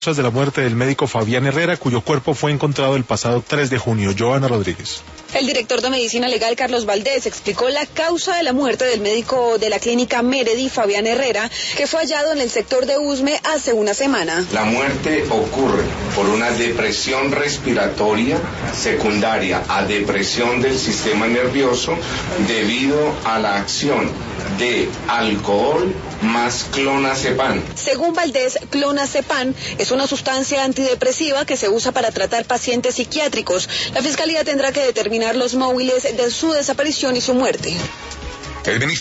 de la muerte del médico Fabián Herrera, cuyo cuerpo fue encontrado el pasado 3 de junio. Joana Rodríguez. El director de Medicina Legal, Carlos Valdés, explicó la causa de la muerte del médico de la clínica Meredi, Fabián Herrera, que fue hallado en el sector de Usme hace una semana. La muerte ocurre por una depresión respiratoria secundaria a depresión del sistema nervioso debido a la acción de alcohol más clonazepam. Según Valdés, clonazepam es una sustancia antidepresiva que se usa para tratar pacientes psiquiátricos. La Fiscalía tendrá que determinar los móviles de su desaparición y su muerte.